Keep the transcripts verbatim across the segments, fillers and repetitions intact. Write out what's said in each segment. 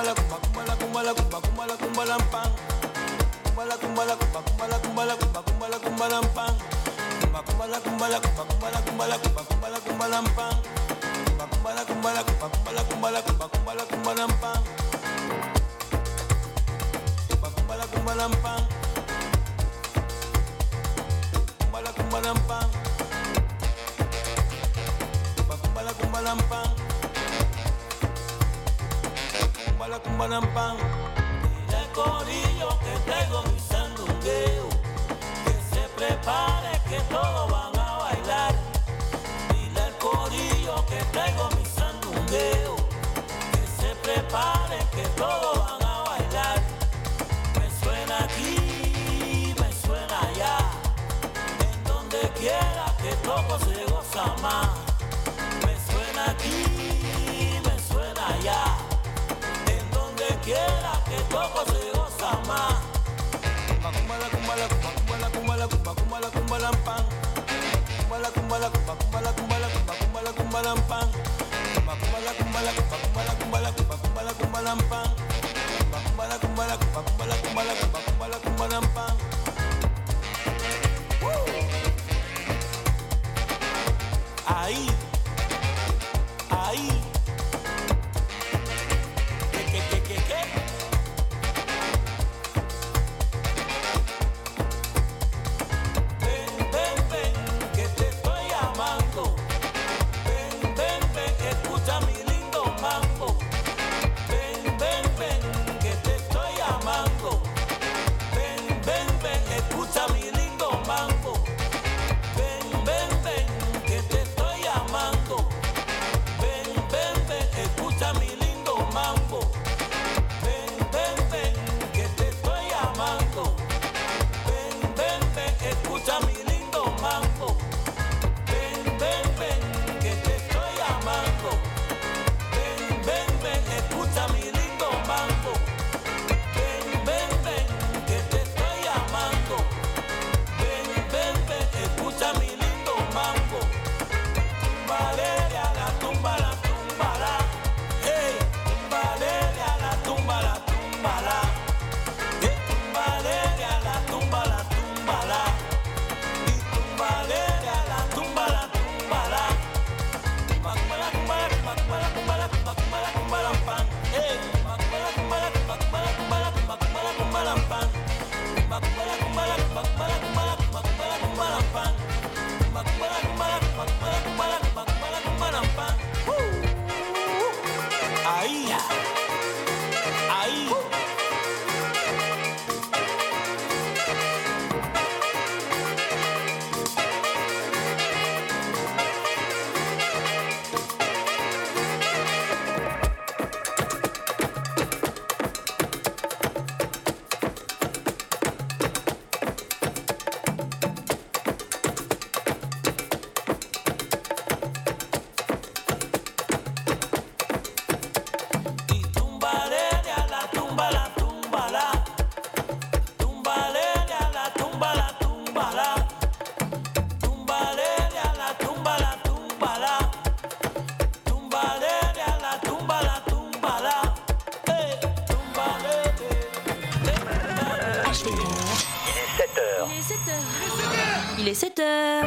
la kumba kumba la kumba la kumba kumba la kumba la pan. Kumba la kumba la kumba kumba la kumba la kumba kumba la kumba la pan. Kumba kumba la kumba la kumba kumba la kumba la kumba kumba la kumba la pan. Kumba kumba la kumba la kumba kumba la kumba la kumba kumba la kumba la pan. Kumba kumba la kumba la pan. Kumba la kumba la pan. Kumba kumba la kumba la pan. Kumba la kumba la pan. Dile al corillo que traigo mi sandungueo, que se prepare que todos van a bailar. Dile al corillo que traigo mi sandungueo, que se prepare que todos van a bailar. Me suena aquí, me suena allá, en donde quiera que toco se goza más. Me suena aquí, me suena allá, en donde quiera que toco se goza más. Kumba kumba la kumba la kumba kumba la kumba la kumba kumba la kumba la pan. Kumba la kumba la kumba kumba la kumba la kumba kumba la kumba la pan. Kumba kumba la kumba la kumba kumba la kumba la kumba kumba la kumba la pan. Kumba kumba la kumba la kumba kumba la kumba la kumba kumba la kumba la pan. Ahí, ahí. ¿Qué, qué, qué, qué, qué? Ven, ven, ven, que te estoy llamando. Ven, ven, ven, escucha mi lindo mambo. Ven, ven, ven, que te estoy llamando. Ven, ven, ven, escucha mi lindo mambo. Ven, ven, ven, que te estoy llamando. Ven, ven, ven, escucha mi lindo mambo. Ven, ven, ven, que te estoy llamando. Ven, ven, ven, escucha mi lindo mambo. Ven, ven, ven, que te estoy llamando. Ven, ven, ven, escucha mi lindo mambo. Ven, ven, ven, que te estoy llamando. Ven, ven, ven, escucha mi lindo mambo. Valeria, la tumba, la tumba, la. Hey, Valeria, la tumba, la tumba, la. Hey, Valeria, la tumba, la tumba, la. Y Valeria, la tumba, la tumba, la. Tumba, tumba, la tumba, la tumba, tumba, la tumba, la tumba, tumba, la tumba, la pan. Hey, tumba, tumba, la tumba, la tumba, tumba, la tumba, la tumba, tumba, la tumba, la pan. Tumba, tumba, la tumba, la tumba, tumba, la tumba, la tumba, tumba, la tumba, la pan. Tumba, tumba, la tumba, la tumba, tumba, la tumba, la tumba, tumba, la tumba, la pan. Ahí, ahí. Y Valeria, la tumba, la tumba, la. Valeria, la tumba, la tumba, la. Valeria, la tumba, la tumba, la. Valeria, la tumba, la tumba, la. Hey, Valeria. H D R. Il est sept heures. Il est sept heures. Il est sept heures.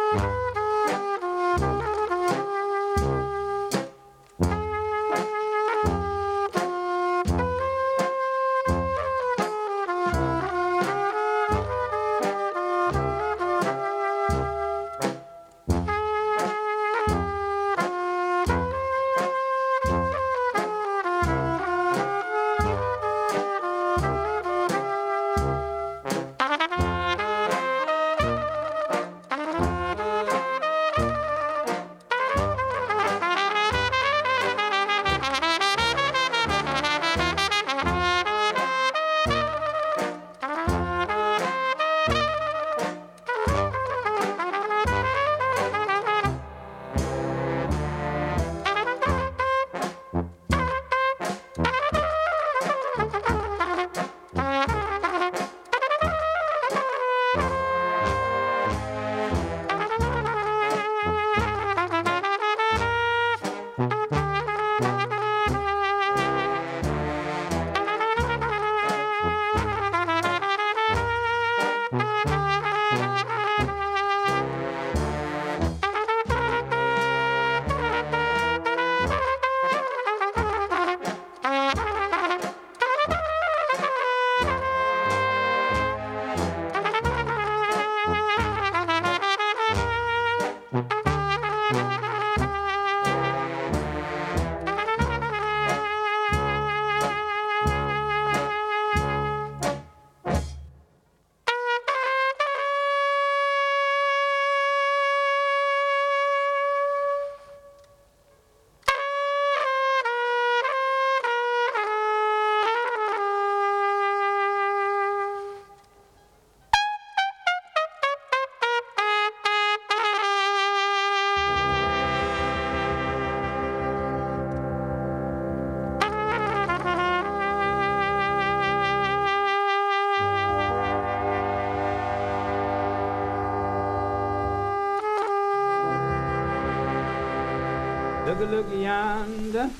Look a look yonder,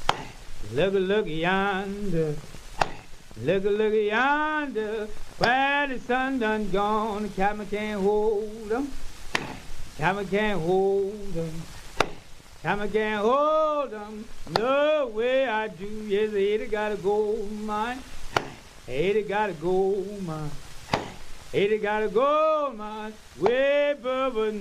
look a look yonder, look a look yonder, where the sun done gone, the cabin can't hold 'em, cabin can't hold 'em, cabin can't hold 'em, no way I do, yes, Ada got a gold mine, Ada got a gold mine, Ada got a gold mine, way above her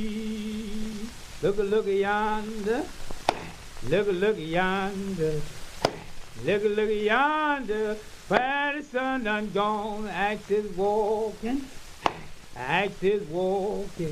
knee. Look a look yonder, look a look yonder, look a look yonder, where the sun done gone, axe is walking, axe is walking,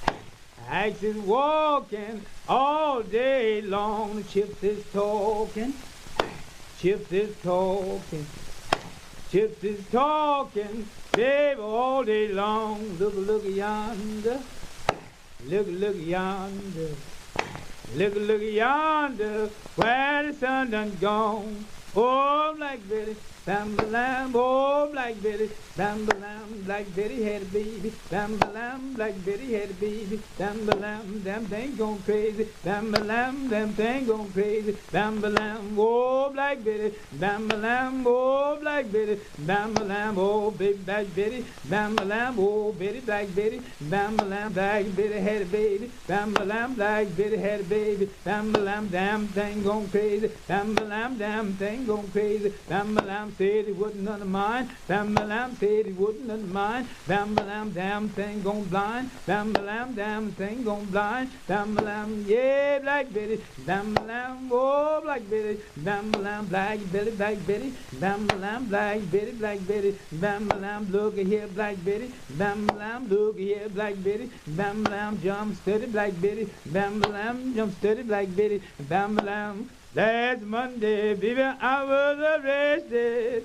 axe is walking, all day long, the chips is talking, chips is talking, chips is talking, baby, all day long, look a look yonder. Look, look yonder, look, look yonder, where the sun done gone. Oh, Black Betty, bam-ba-lam, oh, Black Betty, bam-ba-lam, Black Betty had a baby, bam-ba-lam, Black Betty had a baby, bam-ba-lam, damn thing gone crazy, bam-ba-lam, damn thing gone crazy, bam-ba-lam, oh, Black Betty, bam-ba-lam, oh, Black Betty, bam-ba-lam, oh, baby, Black Betty, bam-ba-lam, oh, Betty, Black Betty, bam-ba-lam, Black Betty had a baby, bam-ba-lam, Black Betty had a baby, bam-ba-lam, damn thing gone crazy, bam-ba-lam, damn thing gone crazy, bam-ba-lam said he wouldn't none of mine, bam-ba-lam said he wouldn't none of mine, bam-ba-lam damn thing gone blind, bam-ba-lam damn thing gone blind, bam-ba-lam yeah Black Betty, bam-ba-lam oh Black Betty, bam-ba-lam Black Betty, Black Betty, bam-ba-lam Black Betty, Black Betty, bam-ba-lam look here Black Betty, bam-ba-lam look here Black Betty, bam-ba-lam jump steady Black Betty, bam-ba-lam jump steady Black Betty, bam-ba-lam. Last Monday, baby, I was arrested.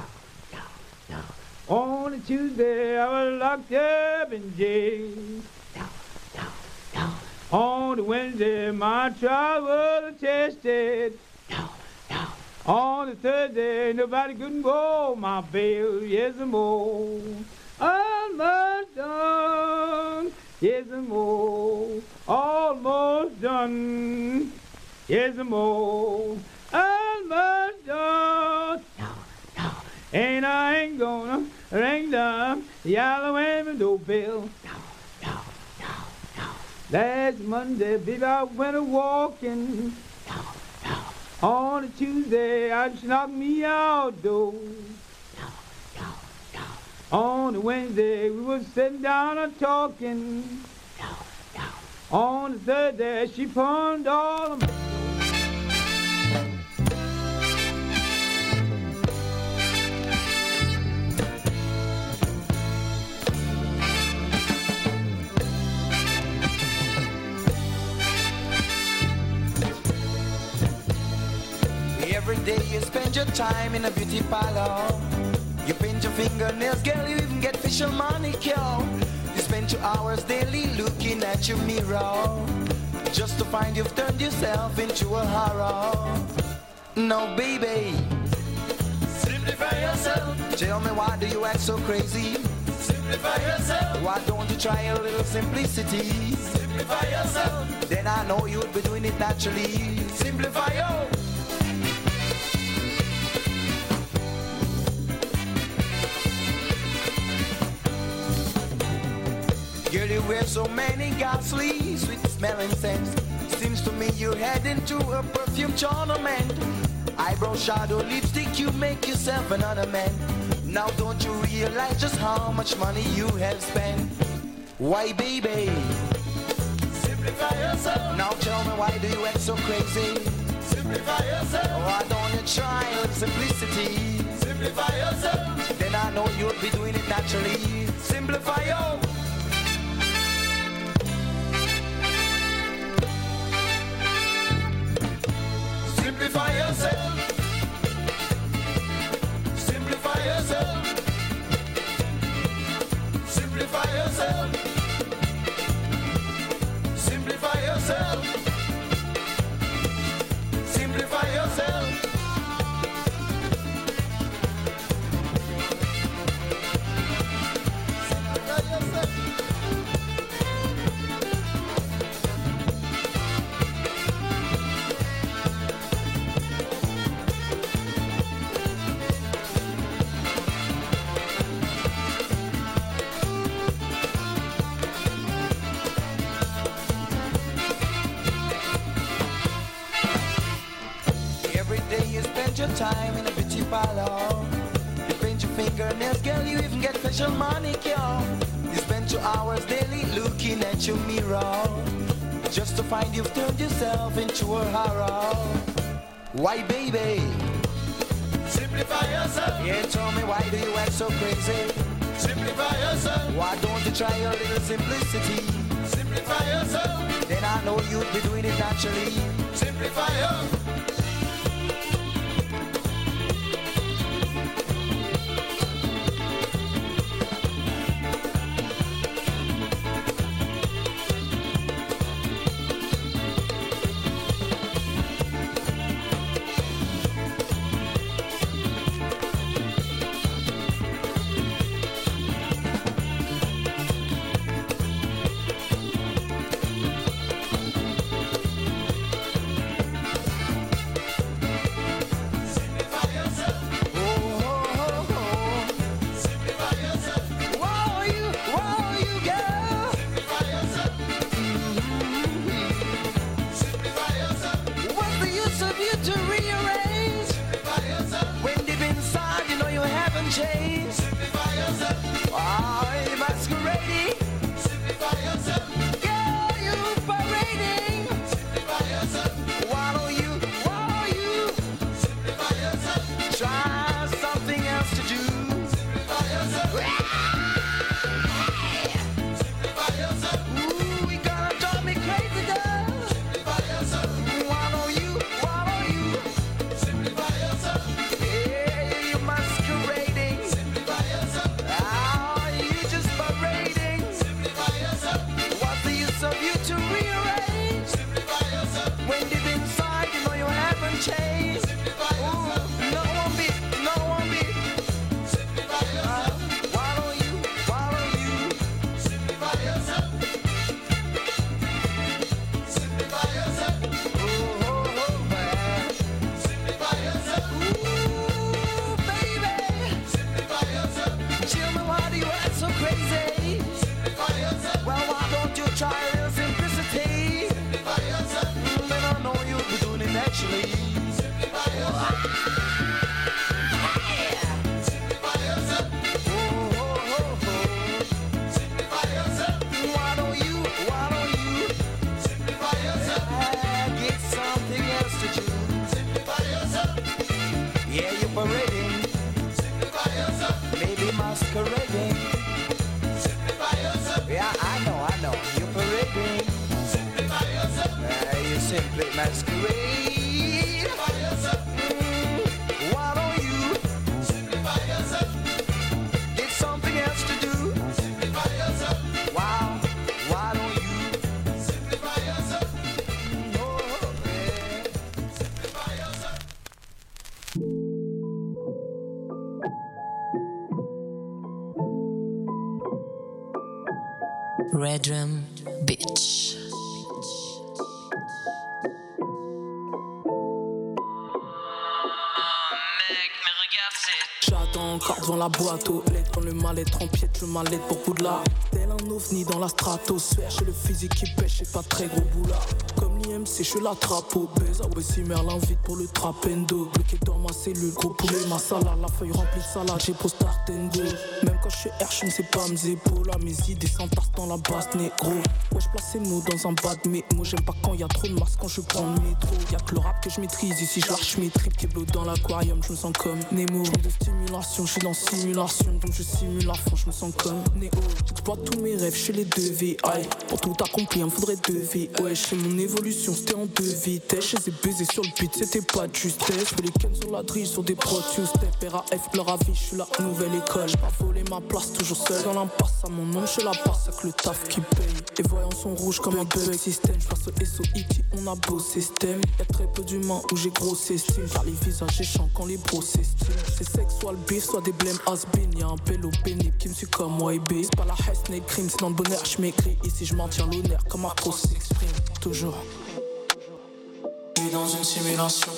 On a Tuesday, I was locked up in jail. On a Wednesday, my trial was attested. On a Thursday, nobody couldn't go my bail. Yes, and more. Almost done. Yes, and more. Almost done. Yes, and more. Almost done. And I ain't gonna ring the yellow and doorbell. Last Monday, baby, I went a walking. On a Tuesday, I just knocked me outdoors. On a Wednesday, we was sitting down and talking. On the Thursday, she pawned all of my Every day you spend your time in a beauty parlor. You paint your fingernails, girl, you even get facial manicure. You spend two hours daily looking at your mirror, just to find you've turned yourself into a horror. No, baby, simplify yourself. Tell me, why do you act so crazy? Simplify yourself. Why don't you try a little simplicity? Simplify yourself. Then I know you'd be doing it naturally. Simplify yourself. Girl, you wear so many ghastly, sweet-smelling scents. Seems to me you're heading to a perfume tournament. Eyebrow shadow, lipstick, you make yourself an ornament. Now don't you realize just how much money you have spent? Why, baby? Simplify yourself. Now tell me, why do you act so crazy? Simplify yourself. Why don't you try a little simplicity? Simplify yourself. Then I know you'll be doing it naturally. Simplify yourself. Simplify yourself. Simplify yourself. Simplify yourself. Simplify yourself. Simplify yourself. Your time in a beauty parlor. You paint your fingernails, girl, you even get facial manicure. You spend two hours daily looking at your mirror, just to find you've turned yourself into a horror. Why, baby? Simplify yourself. Yeah, tell me, why do you act so crazy? Simplify yourself. Why don't you try a little simplicity? Simplify yourself. Then I know you'd be doing it naturally. Simplify yourself. simply masquerade. Mm, why don't you simplify yourself? Get something else to do. Simplify yourself. Wow, why don't you simplify yourself? No, yeah. Simplify yourself. Red Drum Bitch. J'attends encore devant la boîte aux lettres. Quand le mal-être empiète, le mal-être pour Poudlard. Tel un ovni dans la stratosphère. J'ai le physique qui pêche, j'ai pas très gros boulard. Comme l'I M C, je l'attrape au baiser. Ouais, si mère l'invite pour le trapendo. Bloqué dans ma cellule, gros poulet, ma salade. La feuille remplie de salade, j'ai pour Startendo. Même quand je suis R, je ne sais pas mes épaules. Là, mes idées s'entassent dans la basse négro. Ouais, je place ces mots dans un bas de mes mots. J'aime pas quand y a trop de masse quand je prends le métro. Y'a que le rap que je maîtrise. Ici, je lâche mes tripes qui bloquent dans l'aquarium. Je me sens comme Nemo. Je de stimulation, je suis dans simulation. Donc je simule à fond, je me sens comme Néo. J'exploite tous mes rêves, je suis les deux V. Aïe, pour tout accomplir, il me faudrait deux V. Ouais, je sais mon évolution, c'était en deux vitesses. Je les ai baisés sur le beat, c'était pas de justesse. Je fais les ken sur la drille, sur des Pro Tools. Step R A F, leur avis, je suis la nouvelle école. J'ai pas volé ma place, toujours seul dans l'impasse. À mon nom, je la passe, avec le taf qui paye. Les voyants sont rouges comme un bug système. Je passe au S O I T, on a beau système. Y'a très peu d'humains où j'ai grosse estime. Car les visages échants quand les bros s'estiment. C'est sexe, soit le beef, soit des blèmes has-been. Y'a un pélo pénible qui me suit comme moi et B. C'est pas la haine, n'est crime, c'est dans le bonheur, je m'écris. Ici je maintiens l'honneur comme Marco s'exprime. Toujours. Je vis dans une simulation.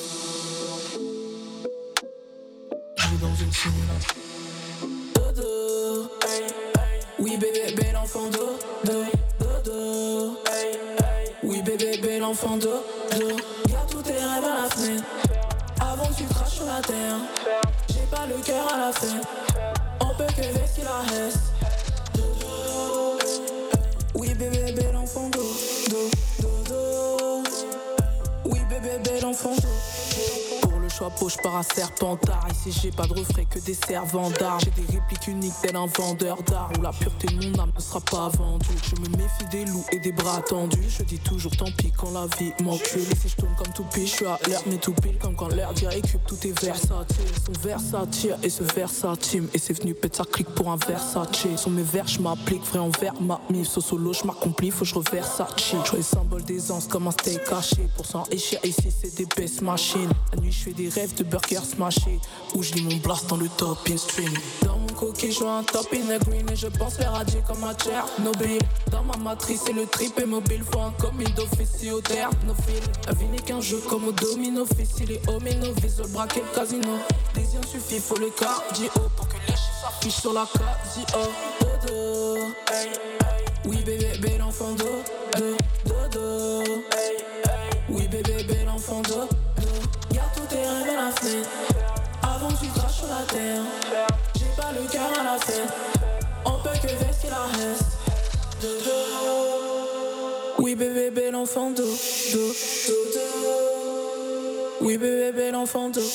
Je vis dans une simulation. Dodo, hey, hey. Oui bébé, bel enfant dodo, dodo, hey, hey. Oui bébé, bel enfant dodo. Garde tous tes rêves à la fenêtre. Avant que tu craches sur la terre. J'ai pas le cœur à la fête. On peut que vestir la reste. Dodo, oui bébé, bel enfant dodo, dodo. Oui bébé, bel enfant dodo. Pour le chapeau, je pars à Serpentard. Ici j'ai pas de refrain que des servants d'armes. J'ai des répliques uniques tel un vendeur d'art. Où la pureté de mon âme ne sera pas vendue. Je me méfie des loups et des bras tendus. Je dis toujours tant pis quand la vie m'encule. Et si je tourne comme tout pis, je suis à l'air mais tout pile. Comme quand l'air dit récup, tout est versatile. Son versatile et ce versatile. Et c'est venu pète sa clique pour un Versace. Sur mes vers je m'applique, vrai envers ma mif. Sau solo je m'accomplis, faut que je reverse à chill. Je les symboles d'aisance comme un steak caché. Pour s'enrichir ici c'est des best machines. La nuit je fais des rêves de burgers smashés. Où je lis mon blast dans le top in stream. Dans mon coquille je vois un top in a green. Et je pense faire radier comme un Tchernobyl. Dans ma matrice c'est le trip et mobile. Faut un commis d'officio d'ernophile. La vie n'est qu'un jeu comme au domino. Fils les hommes et novices veulent braquer le casino. Désir suffit, faut le cardio. Pour que les chiffres s'affichent sur la casio. Dodo, hey, hey. Oui bébé, bel enfant dodo, dodo, hey, hey. Oui bébé, bel enfant dodo. Garde tous tes rêves à la fenêtre. Avant que tu craches sur la terre. J'ai pas le cœur à la fête. On peut que vestir la reste. Dodo. Oui bébé, bel enfant dodo, dodo. Oui bébé, bel enfant dodo.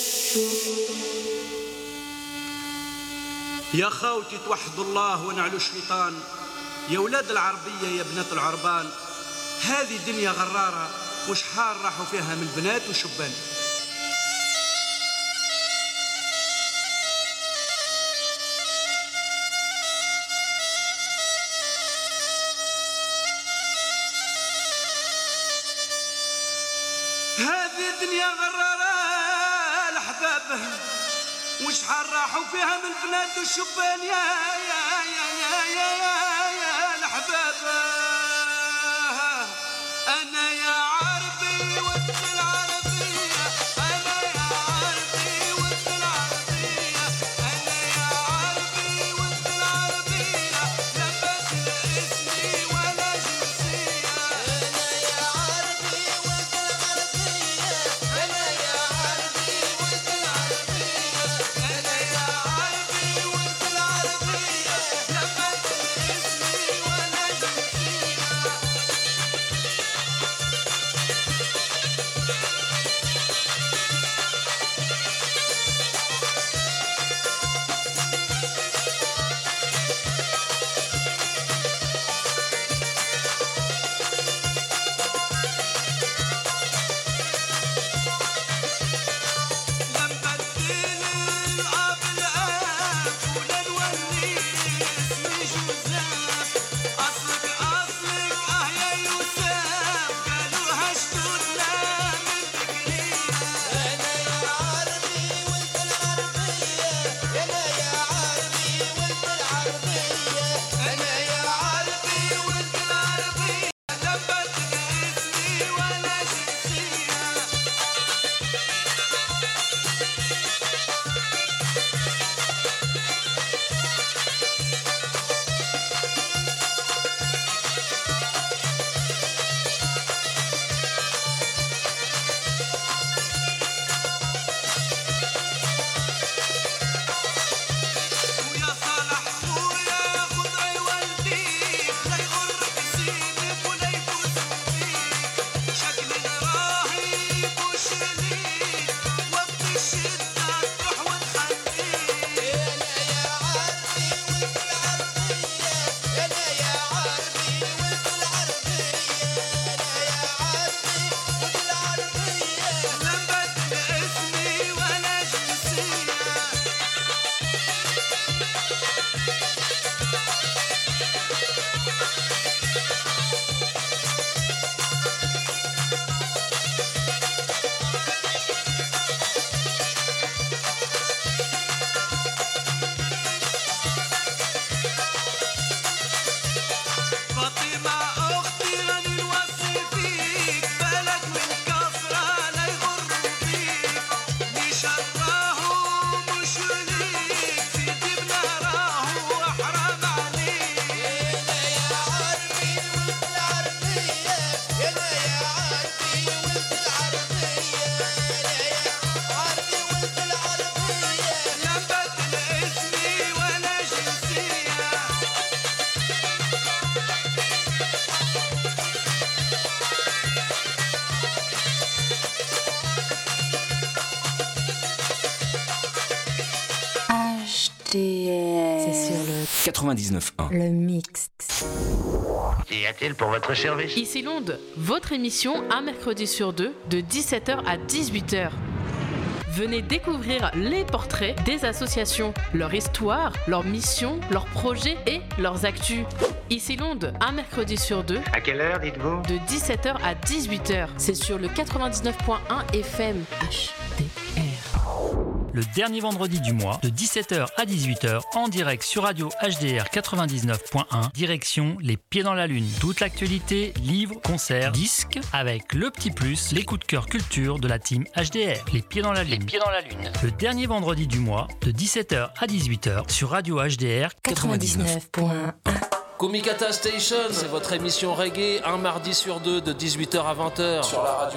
يا خاوتي توحدوا الله ونعلوا الشيطان. يا ولاد العربية يا بنات العربان. هذه دنيا غرارة وشحال راحوا فيها من بنات وشبان. هذه الدنيا غرارة الأحباب وشحال راحوا فيها من البنات والشبان. يا يا يا يا يا يا, يا الأحباب. أنا يا عربي وانت العربية. أنا يا عربي وانت العربية. أنا يا عربي وانت العربية. لبس اسمي ولا جنسية. أنا يا عربي وانت العربية. أنا يا عربي وانت العربية. أنا يا عربي وانت العربية. D R. C'est sur le quatre-vingt-dix-neuf un. Le mix. Qu'y a-t-il pour votre service? Ici Londres, votre émission un mercredi sur deux de dix-sept heures à dix-huit heures. Venez découvrir les portraits des associations, leur histoire, leur mission, leurs projets et leurs actus. Ici Londres, un mercredi sur deux. À quelle heure, dites-vous? De dix-sept heures à dix-huit heures. C'est sur le quatre-vingt-dix-neuf point un F M H D R. Le dernier vendredi du mois, de dix-sept heures à dix-huit heures, en direct sur Radio H D R quatre-vingt-dix-neuf point un, direction Les Pieds dans la Lune. Toute l'actualité, livres, concerts, disques, avec le petit plus, les coups de cœur culture de la team H D R. Les Pieds dans la Lune. Les Pieds dans la Lune. Le dernier vendredi du mois, de dix-sept heures à dix-huit heures, sur Radio H D R quatre-vingt-dix-neuf point un. Kumikata Station, c'est votre émission reggae, un mardi sur deux, de dix-huit heures à vingt heures. Sur la radio.